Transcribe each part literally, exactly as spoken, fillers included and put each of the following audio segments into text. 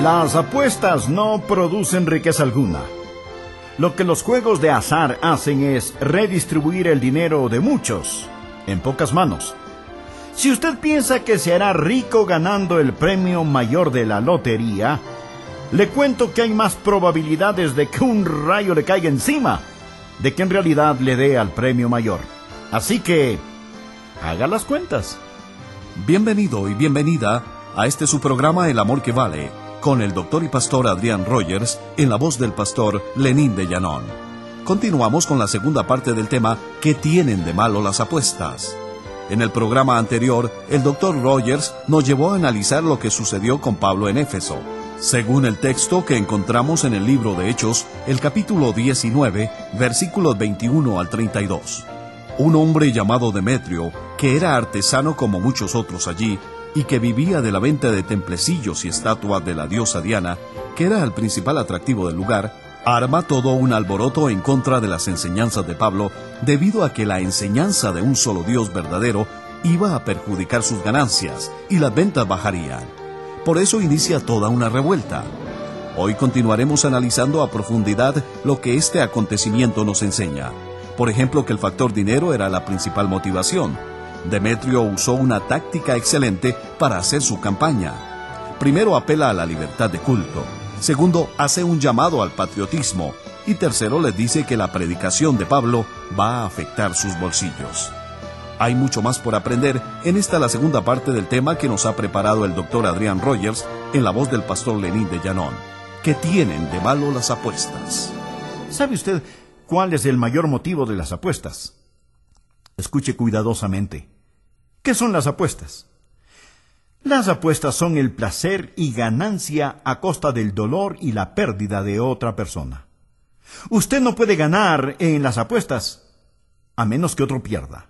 Las apuestas no producen riqueza alguna. Lo que los juegos de azar hacen es redistribuir el dinero de muchos en pocas manos. Si usted piensa que se hará rico ganando el premio mayor de la lotería, le cuento que hay más probabilidades de que un rayo le caiga encima de que en realidad le dé al premio mayor. Así que, haga las cuentas. Bienvenido y bienvenida a este su programa El Amor que Vale, con el doctor y pastor Adrián Rogers, en la voz del pastor Lenín de Llanón. Continuamos con la segunda parte del tema ¿Qué tienen de malo las apuestas? En el programa anterior, el doctor Rogers nos llevó a analizar lo que sucedió con Pablo en Éfeso. Según el texto que encontramos en el libro de Hechos, el capítulo diecinueve, versículos veintiuno al treinta y dos. Un hombre llamado Demetrio, que era artesano como muchos otros allí, y que vivía de la venta de templecillos y estatuas de la diosa Diana, que era el principal atractivo del lugar, arma todo un alboroto en contra de las enseñanzas de Pablo, debido a que la enseñanza de un solo Dios verdadero iba a perjudicar sus ganancias, y las ventas bajarían. Por eso inicia toda una revuelta. Hoy continuaremos analizando a profundidad lo que este acontecimiento nos enseña. Por ejemplo, que el factor dinero era la principal motivación. Demetrio usó una táctica excelente para hacer su campaña. Primero, apela a la libertad de culto. Segundo, hace un llamado al patriotismo. Y tercero, les dice que la predicación de Pablo va a afectar sus bolsillos. Hay mucho más por aprender en esta la segunda parte del tema que nos ha preparado el doctor Adrián Rogers en la voz del pastor Lenín de Llanón. ¿Qué tienen de malo las apuestas? ¿Sabe usted cuál es el mayor motivo de las apuestas? Escuche cuidadosamente. ¿Qué son las apuestas? Las apuestas son el placer y ganancia a costa del dolor y la pérdida de otra persona. Usted no puede ganar en las apuestas a menos que otro pierda.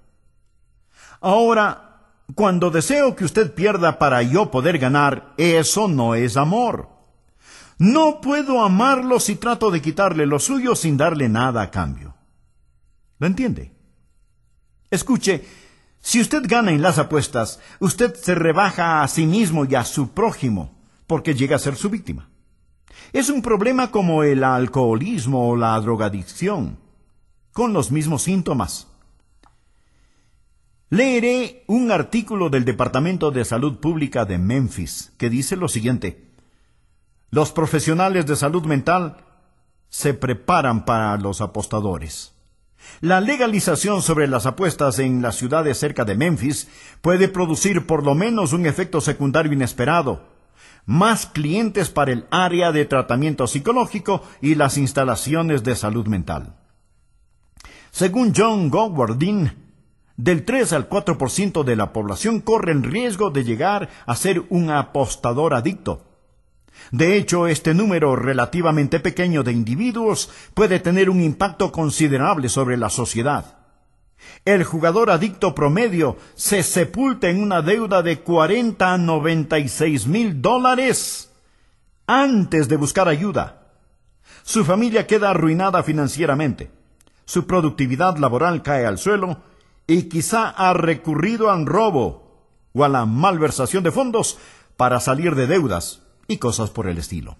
Ahora, cuando deseo que usted pierda para yo poder ganar, eso no es amor. No puedo amarlo si trato de quitarle lo suyo sin darle nada a cambio. ¿Lo entiende? Escuche, si usted gana en las apuestas, usted se rebaja a sí mismo y a su prójimo, porque llega a ser su víctima. Es un problema como el alcoholismo o la drogadicción, con los mismos síntomas. Leeré un artículo del Departamento de Salud Pública de Memphis, que dice lo siguiente: los profesionales de salud mental se preparan para los apostadores. La legalización sobre las apuestas en las ciudades cerca de Memphis puede producir por lo menos un efecto secundario inesperado: más clientes para el área de tratamiento psicológico y las instalaciones de salud mental. Según John Gowardin, del tres al cuatro por ciento de la población corre en riesgo de llegar a ser un apostador adicto. De hecho, este número relativamente pequeño de individuos puede tener un impacto considerable sobre la sociedad. El jugador adicto promedio se sepulta en una deuda de cuarenta a noventa y seis mil dólares antes de buscar ayuda. Su familia queda arruinada financieramente. Su productividad laboral cae al suelo y quizá ha recurrido al robo o a la malversación de fondos para salir de deudas y cosas por el estilo.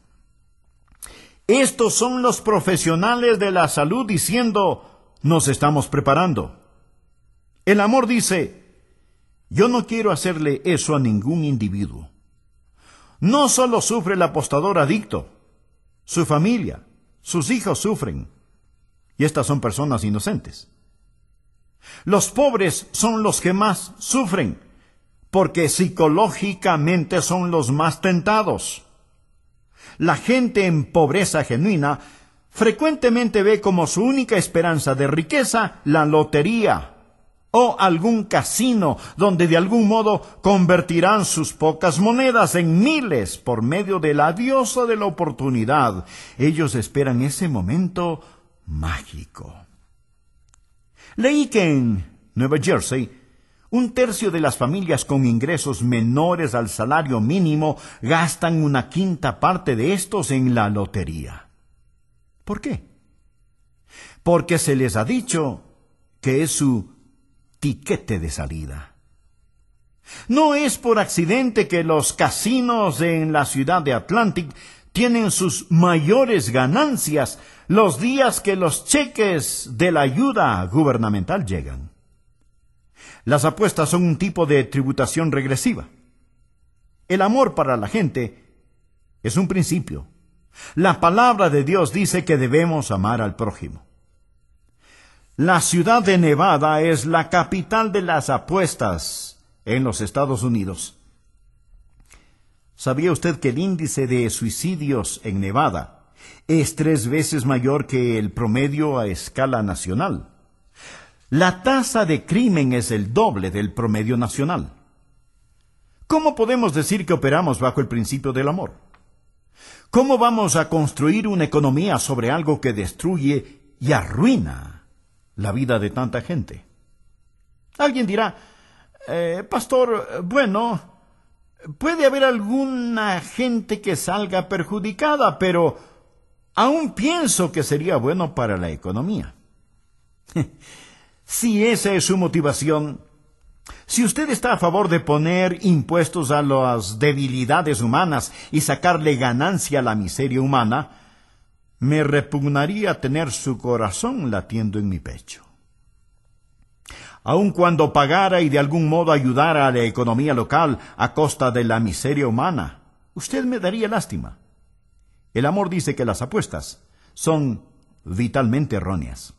Estos son los profesionales de la salud diciendo: nos estamos preparando. El amor dice: yo no quiero hacerle eso a ningún individuo. No solo sufre el apostador adicto, su familia, sus hijos sufren, y estas son personas inocentes. Los pobres son los que más sufren, porque psicológicamente son los más tentados. La gente en pobreza genuina frecuentemente ve como su única esperanza de riqueza la lotería o algún casino donde de algún modo convertirán sus pocas monedas en miles por medio de la diosa de la oportunidad. Ellos esperan ese momento mágico. Leí que en Nueva Jersey, un tercio de las familias con ingresos menores al salario mínimo gastan una quinta parte de estos en la lotería. ¿Por qué? Porque se les ha dicho que es su tiquete de salida. No es por accidente que los casinos en la ciudad de Atlantic tienen sus mayores ganancias los días que los cheques de la ayuda gubernamental llegan. Las apuestas son un tipo de tributación regresiva. El amor para la gente es un principio. La palabra de Dios dice que debemos amar al prójimo. La ciudad de Nevada es la capital de las apuestas en los Estados Unidos. ¿Sabía usted que el índice de suicidios en Nevada es tres veces mayor que el promedio a escala nacional? La tasa de crimen es el doble del promedio nacional. ¿Cómo podemos decir que operamos bajo el principio del amor? ¿Cómo vamos a construir una economía sobre algo que destruye y arruina la vida de tanta gente? Alguien dirá, eh, pastor, bueno, puede haber alguna gente que salga perjudicada, pero aún pienso que sería bueno para la economía. Si esa es su motivación, si usted está a favor de poner impuestos a las debilidades humanas y sacarle ganancia a la miseria humana, me repugnaría tener su corazón latiendo en mi pecho. Aun cuando pagara y de algún modo ayudara a la economía local a costa de la miseria humana, usted me daría lástima. El amor dice que las apuestas son vitalmente erróneas.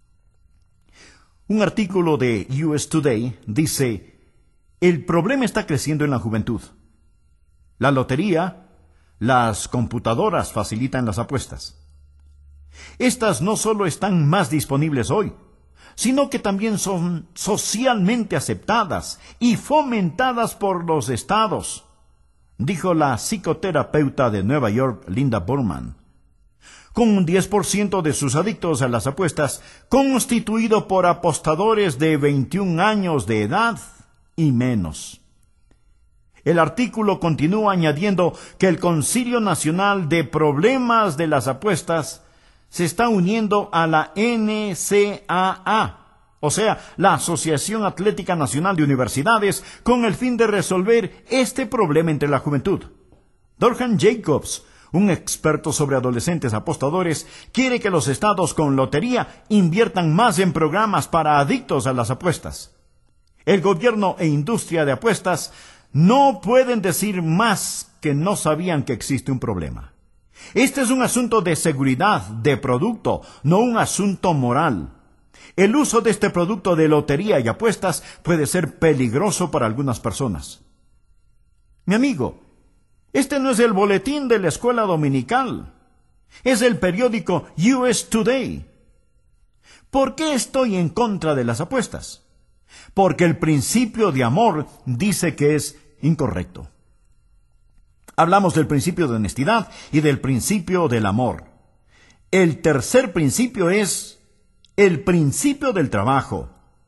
Un artículo de U S Today dice, el problema está creciendo en la juventud. La lotería, las computadoras facilitan las apuestas. Estas no solo están más disponibles hoy, sino que también son socialmente aceptadas y fomentadas por los estados, dijo la psicoterapeuta de Nueva York, Linda Burman. Con un diez por ciento de sus adictos a las apuestas constituido por apostadores de veintiún años de edad y menos. El artículo continúa añadiendo que el Concilio Nacional de Problemas de las Apuestas se está uniendo a la N C A A, o sea, la Asociación Atlética Nacional de Universidades, con el fin de resolver este problema entre la juventud. Dorhan Jacobs, un experto sobre adolescentes apostadores, quiere que los estados con lotería inviertan más en programas para adictos a las apuestas. El gobierno e industria de apuestas no pueden decir más que no sabían que existe un problema. Este es un asunto de seguridad de producto, no un asunto moral. El uso de este producto de lotería y apuestas puede ser peligroso para algunas personas. Mi amigo, este no es el boletín de la escuela dominical. Es el periódico U S Today. ¿Por qué estoy en contra de las apuestas? Porque el principio de amor dice que es incorrecto. Hablamos del principio de honestidad y del principio del amor. El tercer principio es el principio del trabajo.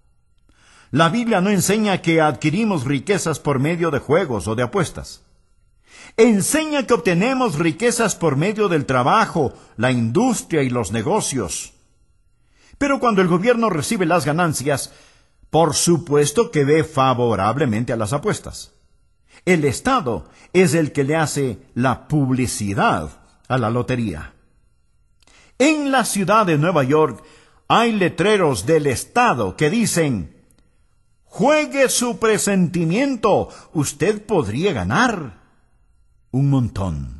La Biblia no enseña que adquirimos riquezas por medio de juegos o de apuestas. Enseña que obtenemos riquezas por medio del trabajo, la industria y los negocios. Pero cuando el gobierno recibe las ganancias, por supuesto que ve favorablemente a las apuestas. El Estado es el que le hace la publicidad a la lotería. En la ciudad de Nueva York hay letreros del Estado que dicen, juegue su presentimiento, usted podría ganar un montón.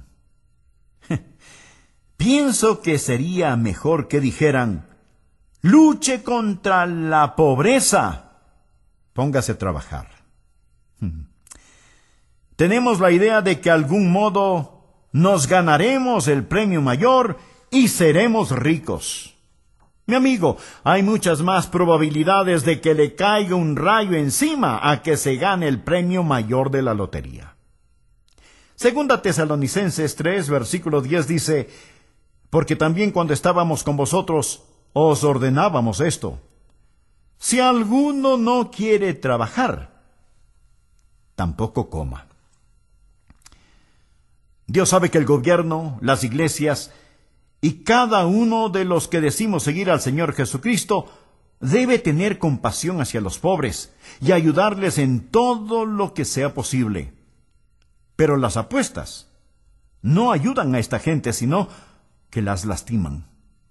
Pienso que sería mejor que dijeran, luche contra la pobreza, póngase a trabajar. Tenemos la idea de que de algún modo nos ganaremos el premio mayor y seremos ricos. Mi amigo, hay muchas más probabilidades de que le caiga un rayo encima a que se gane el premio mayor de la lotería. Segunda Tesalonicenses tres, versículo diez dice, porque también cuando estábamos con vosotros, os ordenábamos esto. Si alguno no quiere trabajar, tampoco coma. Dios sabe que el gobierno, las iglesias y cada uno de los que decimos seguir al Señor Jesucristo, debe tener compasión hacia los pobres y ayudarles en todo lo que sea posible. Pero las apuestas no ayudan a esta gente, sino que las lastiman.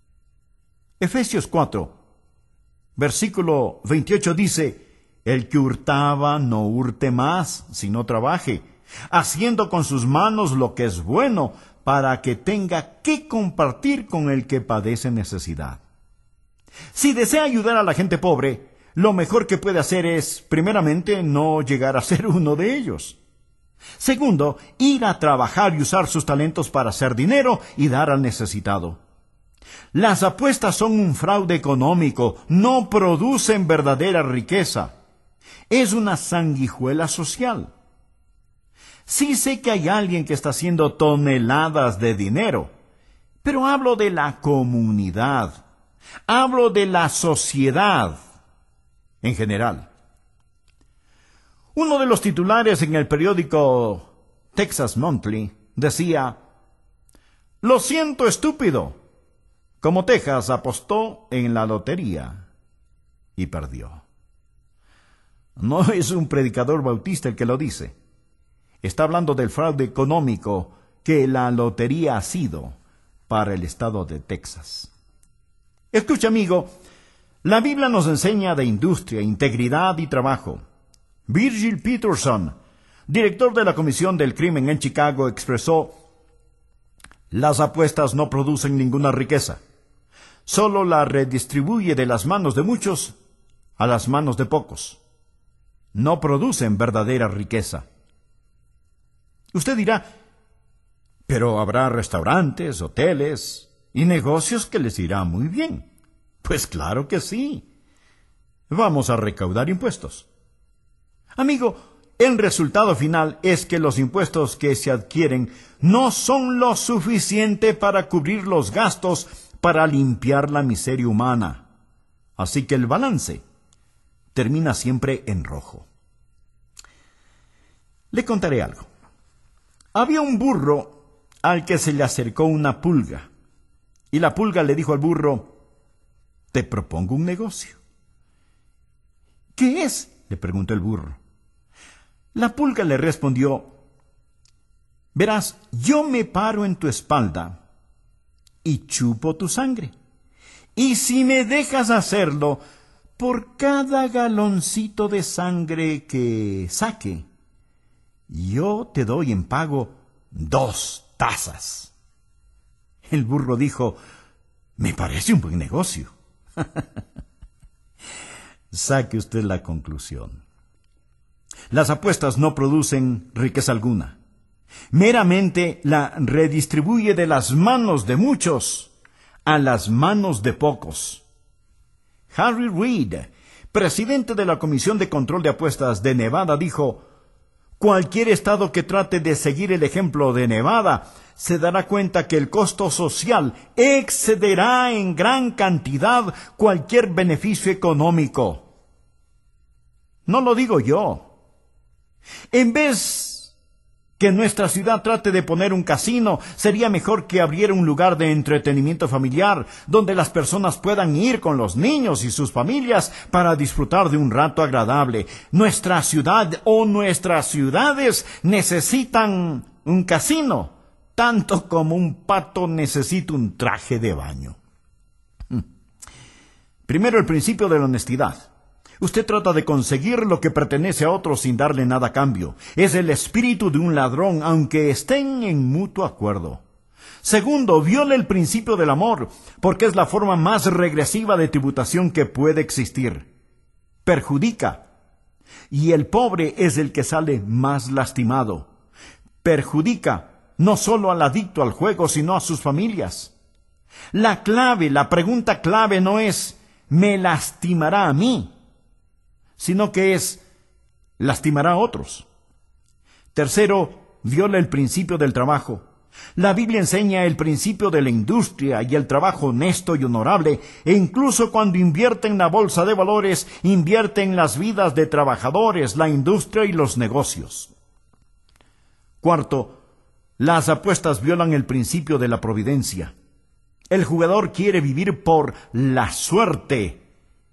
Efesios cuatro, versículo veintiocho dice: el que hurtaba no hurte más, sino trabaje, haciendo con sus manos lo que es bueno, para que tenga que compartir con el que padece necesidad. Si desea ayudar a la gente pobre, lo mejor que puede hacer es, primeramente, no llegar a ser uno de ellos. Segundo, ir a trabajar y usar sus talentos para hacer dinero y dar al necesitado. Las apuestas son un fraude económico, no producen verdadera riqueza. Es una sanguijuela social. Sí sé que hay alguien que está haciendo toneladas de dinero, pero hablo de la comunidad. Hablo de la sociedad en general. Uno de los titulares en el periódico Texas Monthly decía: lo siento, estúpido, como Texas apostó en la lotería y perdió. No es un predicador bautista el que lo dice. Está hablando del fraude económico que la lotería ha sido para el estado de Texas. Escucha, amigo, la Biblia nos enseña de industria, integridad y trabajo. Virgil Peterson, director de la Comisión del Crimen en Chicago, expresó: las apuestas no producen ninguna riqueza, solo la redistribuye de las manos de muchos a las manos de pocos. No producen verdadera riqueza. Usted dirá: pero habrá restaurantes, hoteles y negocios que les irá muy bien. Pues claro que sí. Vamos a recaudar impuestos. Amigo, el resultado final es que los impuestos que se adquieren no son lo suficiente para cubrir los gastos para limpiar la miseria humana. Así que el balance termina siempre en rojo. Le contaré algo. Había un burro al que se le acercó una pulga, y la pulga le dijo al burro: te propongo un negocio. ¿Qué es?, le preguntó el burro. La pulga le respondió: verás, yo me paro en tu espalda y chupo tu sangre. Y si me dejas hacerlo, por cada galoncito de sangre que saque, yo te doy en pago dos tazas. El burro dijo: me parece un buen negocio. Saque usted la conclusión. Las apuestas no producen riqueza alguna. Meramente la redistribuye de las manos de muchos a las manos de pocos. Harry Reid, presidente de la Comisión de Control de Apuestas de Nevada, dijo: cualquier estado que trate de seguir el ejemplo de Nevada se dará cuenta que el costo social excederá en gran cantidad cualquier beneficio económico. No lo digo yo. En vez que nuestra ciudad trate de poner un casino, sería mejor que abriera un lugar de entretenimiento familiar, donde las personas puedan ir con los niños y sus familias para disfrutar de un rato agradable. Nuestra ciudad o nuestras ciudades necesitan un casino, tanto como un pato necesita un traje de baño. Primero, el principio de la honestidad. Usted trata de conseguir lo que pertenece a otro sin darle nada a cambio. Es el espíritu de un ladrón, aunque estén en mutuo acuerdo. Segundo, viola el principio del amor, porque es la forma más regresiva de tributación que puede existir. Perjudica, y el pobre es el que sale más lastimado. Perjudica no solo al adicto al juego, sino a sus familias. La clave, la pregunta clave no es ¿me lastimará a mí?, sino que es lastimará a otros. Tercero, viola el principio del trabajo. La Biblia enseña el principio de la industria y el trabajo honesto y honorable, e incluso cuando invierte en la bolsa de valores, invierte en las vidas de trabajadores, la industria y los negocios. Cuarto, las apuestas violan el principio de la providencia. El jugador quiere vivir por la suerte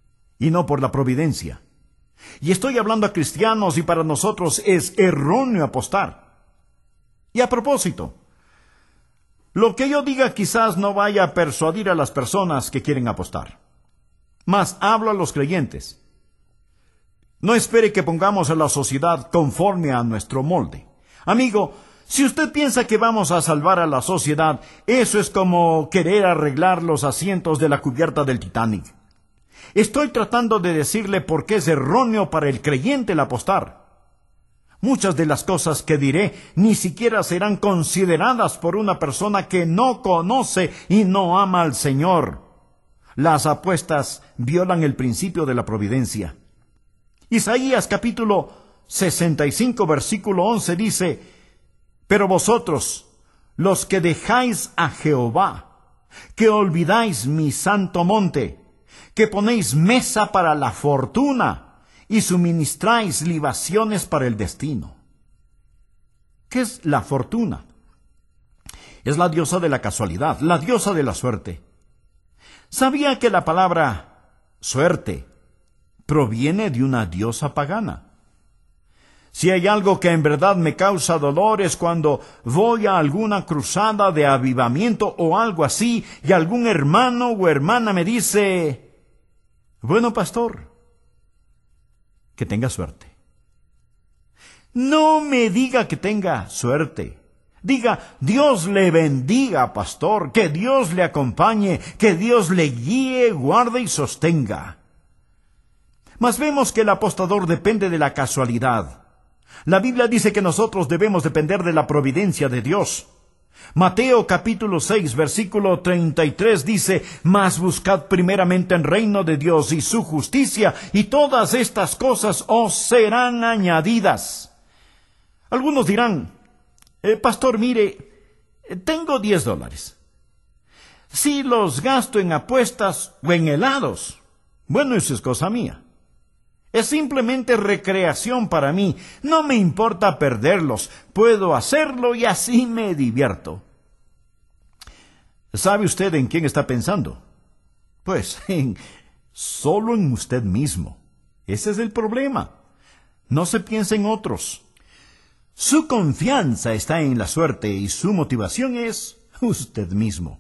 y no por la providencia. Y estoy hablando a cristianos y para nosotros es erróneo apostar. Y a propósito, lo que yo diga quizás no vaya a persuadir a las personas que quieren apostar. Mas hablo a los creyentes. No espere que pongamos a la sociedad conforme a nuestro molde. Amigo, si usted piensa que vamos a salvar a la sociedad, eso es como querer arreglar los asientos de la cubierta del Titanic. Estoy tratando de decirle por qué es erróneo para el creyente el apostar. Muchas de las cosas que diré ni siquiera serán consideradas por una persona que no conoce y no ama al Señor. Las apuestas violan el principio de la providencia. Isaías capítulo sesenta y cinco versículo once dice: Pero vosotros, los que dejáis a Jehová, que olvidáis mi santo monte, que ponéis mesa para la fortuna y suministráis libaciones para el destino. ¿Qué es la fortuna? Es la diosa de la casualidad, la diosa de la suerte. ¿Sabía que la palabra suerte proviene de una diosa pagana? Si hay algo que en verdad me causa dolor es cuando voy a alguna cruzada de avivamiento o algo así y algún hermano o hermana me dice: bueno, pastor, que tenga suerte. No me diga que tenga suerte. Diga: Dios le bendiga, pastor, que Dios le acompañe, que Dios le guíe, guarde y sostenga. Mas vemos que el apostador depende de la casualidad. La Biblia dice que nosotros debemos depender de la providencia de Dios. Mateo capítulo seis, versículo treinta y tres dice: Mas buscad primeramente el reino de Dios y su justicia, y todas estas cosas os serán añadidas. Algunos dirán: eh, pastor, mire, tengo diez dólares. Si los gasto en apuestas o en helados, bueno, eso es cosa mía. Es simplemente recreación para mí. No me importa perderlos. Puedo hacerlo y así me divierto. ¿Sabe usted en quién está pensando? Pues en, solo en usted mismo. Ese es el problema. No se piensa en otros. Su confianza está en la suerte y su motivación es usted mismo.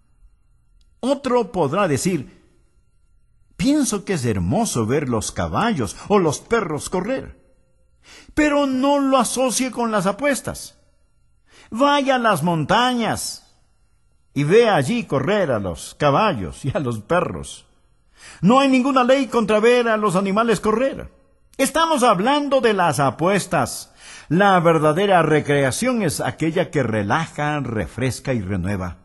Otro podrá decir: pienso que es hermoso ver los caballos o los perros correr. Pero no lo asocie con las apuestas. Vaya a las montañas y vea allí correr a los caballos y a los perros. No hay ninguna ley contra ver a los animales correr. Estamos hablando de las apuestas. La verdadera recreación es aquella que relaja, refresca y renueva.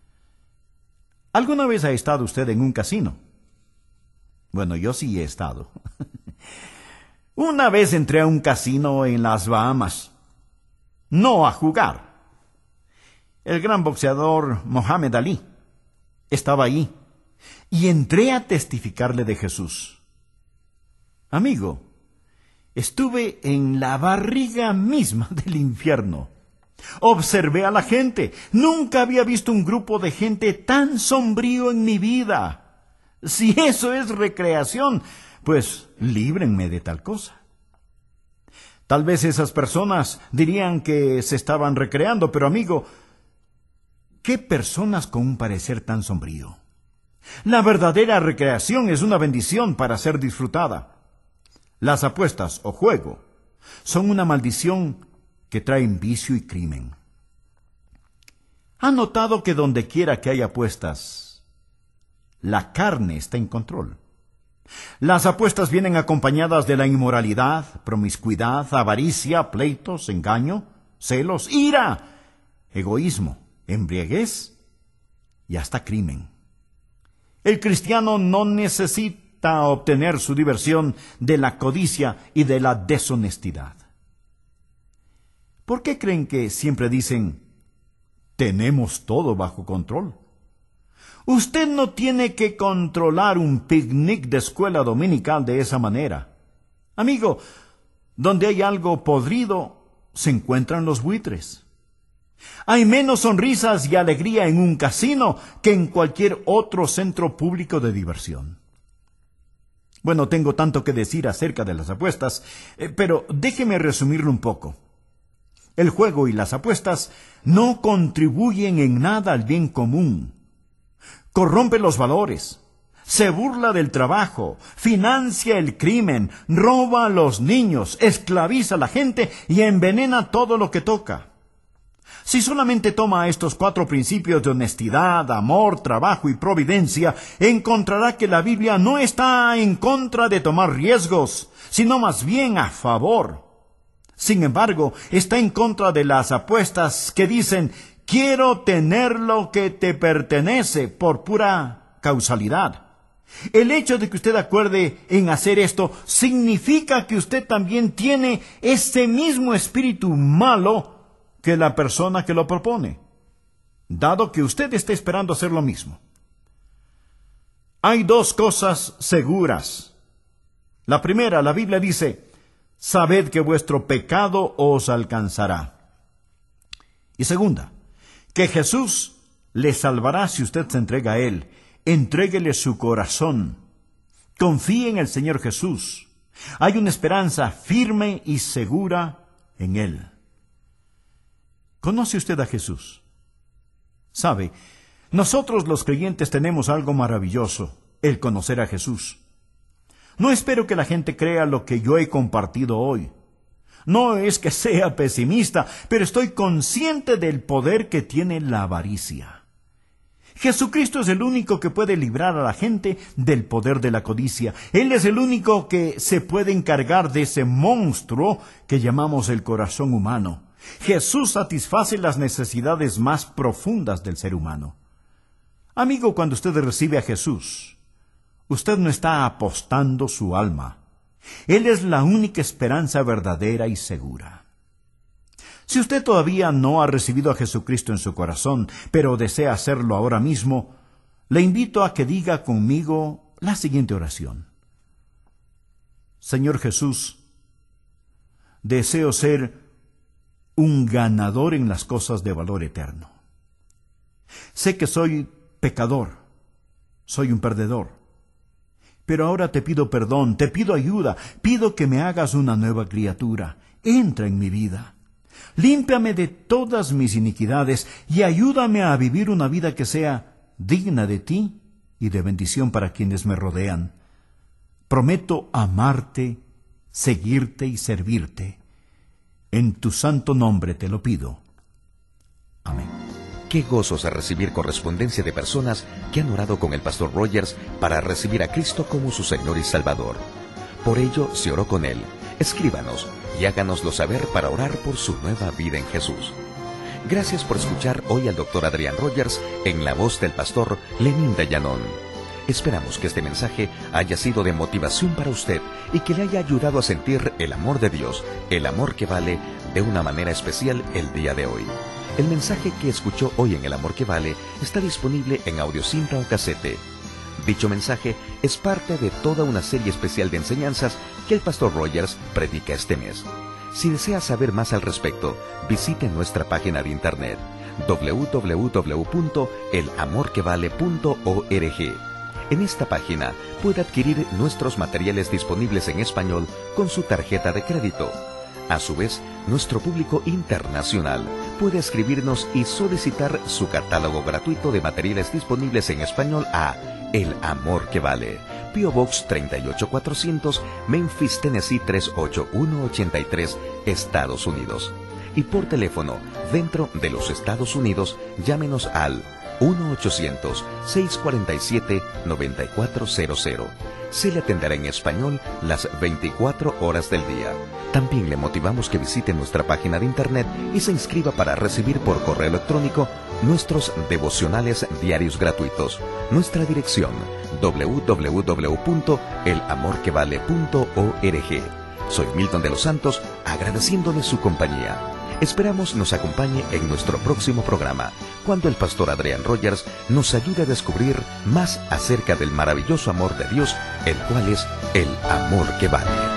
¿Alguna vez ha estado usted en un casino? Bueno, yo sí he estado. Una vez entré a un casino en las Bahamas. No a jugar. El gran boxeador Mohamed Ali estaba ahí. Y entré a testificarle de Jesús. Amigo, estuve en la barriga misma del infierno. Observé a la gente. Nunca había visto un grupo de gente tan sombrío en mi vida. Si eso es recreación, pues líbrenme de tal cosa. Tal vez esas personas dirían que se estaban recreando, pero amigo, ¿qué personas con un parecer tan sombrío? La verdadera recreación es una bendición para ser disfrutada. Las apuestas o juego son una maldición que traen vicio y crimen. ¿Ha notado que donde quiera que haya apuestas, la carne está en control? Las apuestas vienen acompañadas de la inmoralidad, promiscuidad, avaricia, pleitos, engaño, celos, ira, egoísmo, embriaguez y hasta crimen. El cristiano no necesita obtener su diversión de la codicia y de la deshonestidad. ¿Por qué creen que siempre dicen: tenemos todo bajo control? Usted no tiene que controlar un picnic de escuela dominical de esa manera. Amigo, donde hay algo podrido, se encuentran los buitres. Hay menos sonrisas y alegría en un casino que en cualquier otro centro público de diversión. Bueno, tengo tanto que decir acerca de las apuestas, eh, pero déjeme resumirlo un poco. El juego y las apuestas no contribuyen en nada al bien común. Corrompe los valores, se burla del trabajo, financia el crimen, roba a los niños, esclaviza a la gente y envenena todo lo que toca. Si solamente toma estos cuatro principios de honestidad, amor, trabajo y providencia, encontrará que la Biblia no está en contra de tomar riesgos, sino más bien a favor. Sin embargo, está en contra de las apuestas que dicen, quiero tener lo que te pertenece por pura causalidad. El hecho de que usted acuerde en hacer esto significa que usted también tiene ese mismo espíritu malo que la persona que lo propone, dado que usted está esperando hacer lo mismo. Hay dos cosas seguras. La primera, la Biblia dice, sabed que vuestro pecado os alcanzará. Y segunda, que Jesús le salvará si usted se entrega a Él. Entréguele su corazón. Confíe en el Señor Jesús. Hay una esperanza firme y segura en Él. ¿Conoce usted a Jesús? Sabe, nosotros los creyentes tenemos algo maravilloso, el conocer a Jesús. No espero que la gente crea lo que yo he compartido hoy. No es que sea pesimista, pero estoy consciente del poder que tiene la avaricia. Jesucristo es el único que puede librar a la gente del poder de la codicia. Él es el único que se puede encargar de ese monstruo que llamamos el corazón humano. Jesús satisface las necesidades más profundas del ser humano. Amigo, cuando usted recibe a Jesús, usted no está apostando su alma. Él es la única esperanza verdadera y segura. Si usted todavía no ha recibido a Jesucristo en su corazón, pero desea hacerlo ahora mismo, le invito a que diga conmigo la siguiente oración. Señor Jesús, deseo ser un ganador en las cosas de valor eterno. Sé que soy pecador, soy un perdedor, pero ahora te pido perdón, te pido ayuda, pido que me hagas una nueva criatura. Entra en mi vida, límpiame de todas mis iniquidades y ayúdame a vivir una vida que sea digna de ti y de bendición para quienes me rodean. Prometo amarte, seguirte y servirte. En tu santo nombre te lo pido. Amén. Qué gozoso recibir correspondencia de personas que han orado con el pastor Rogers para recibir a Cristo como su Señor y Salvador. Por ello, se oró con él. Escríbanos y háganoslo saber para orar por su nueva vida en Jesús. Gracias por escuchar hoy al doctor Adrián Rogers en la voz del pastor Lenín de Llanón. Esperamos que este mensaje haya sido de motivación para usted y que le haya ayudado a sentir el amor de Dios, el amor que vale, de una manera especial el día de hoy. El mensaje que escuchó hoy en El Amor que Vale está disponible en audiocinta o casete. Dicho mensaje es parte de toda una serie especial de enseñanzas que el pastor Rogers predica este mes. Si desea saber más al respecto, visite nuestra página de internet doble u doble u doble u punto el amor que vale punto org. En esta página puede adquirir nuestros materiales disponibles en español con su tarjeta de crédito. A su vez, nuestro público internacional puede escribirnos y solicitar su catálogo gratuito de materiales disponibles en español a El Amor que Vale, P O Box treinta y ocho cuatrocientos, Memphis, Tennessee tres ocho uno ocho tres, Estados Unidos. Y por teléfono, dentro de los Estados Unidos, llámenos al uno ochocientos, seiscientos cuarenta y siete, noventa y cuatro cero cero. Se le atenderá en español las veinticuatro horas del día. También le motivamos que visite nuestra página de internet y se inscriba para recibir por correo electrónico nuestros devocionales diarios gratuitos. Nuestra dirección doble u doble u doble u punto el amor que vale punto org. Soy Milton de los Santos, agradeciéndole su compañía. Esperamos nos acompañe en nuestro próximo programa, cuando el pastor Adrián Rogers nos ayude a descubrir más acerca del maravilloso amor de Dios, el cual es el amor que vale.